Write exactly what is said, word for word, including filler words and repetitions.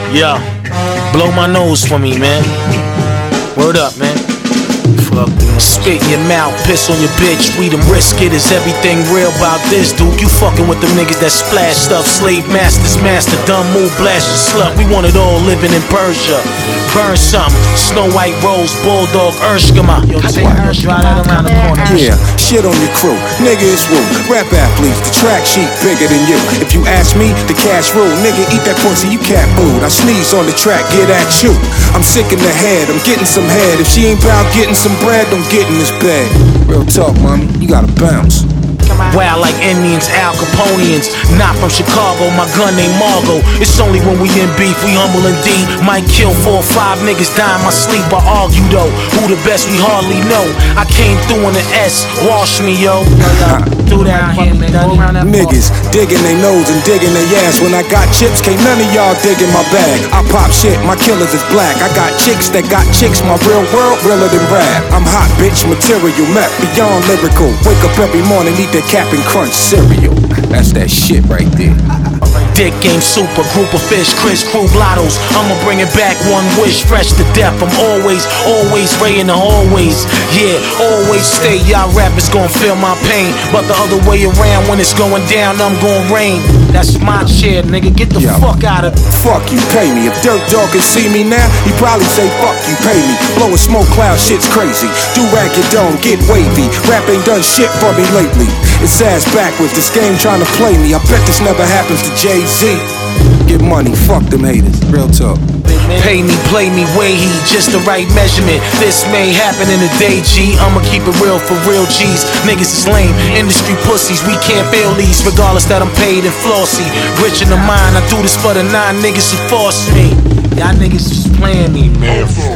Yo, blow my nose for me, man. Word up, man. Fuck, dude. Spit in your mouth, piss on your bitch. We them risk it. Is everything real about this, dude? You fucking with the niggas that splash stuff. Slave masters, master, dumb move, blast your slut. We want it all living in Persia. Burn something. Snow White Rose, Bulldog, Urshkama. Yo, take Ursh, drive that around the corner. Yeah, shit on your crew. Nigga, it's woo. Rap athletes, the track sheet bigger than you. If you ask me, the cash rule. Nigga, eat that pussy, you cat food. I sneeze on the track, get at you. I'm sick in the head, I'm getting some head. If she ain't about getting some bread, don't get in this bed. Real talk, mommy, you gotta bounce. Wild like Indians, Al Caponians. Not from Chicago, my gun ain't Margo. It's only when we in beef, we humble and deep. Might kill four or five niggas, die in my sleep. I argue though, who the best we hardly know. I came through in the S, wash me yo. Do that here, man. Go around that niggas digging they nose and digging they ass. When I got chips, can't none of y'all dig in my bag. I pop shit, my killers is black. I got chicks that got chicks, my real world realer than rap. I'm hot bitch material, map beyond lyrical. Wake up every morning, eat that Cap'n Crunch cereal. That's that shit right there. Dick game super, group of fish, Chris Crew blottos. I'ma bring it back, one wish, fresh to death. I'm always, always Ray in the hallways. Yeah, always stay. Y'all rappers gon' feel my pain, but the other way around, when it's going down, I'm gon' rain. That's my share, nigga. Get the Yo, fuck out of it. Fuck you, pay me. If Dirt Dog can see me now, he probably say fuck you, pay me. Blow a smoke cloud, shit's crazy. Do rag your dome, get wavy. Rap ain't done shit for me lately. It's ass backwards, this game trying to play me. I bet this never happens to Jay-Z. Get money, fuck them haters, real talk. Pay me, play me, way he just the right measurement. This may happen in a day, G. I'ma keep it real for real G's. Niggas is lame, industry pussies. We can't fail these, regardless that I'm paid and flossy. Rich in the mind, I do this for the nine niggas who force me. Y'all niggas just playing me, man.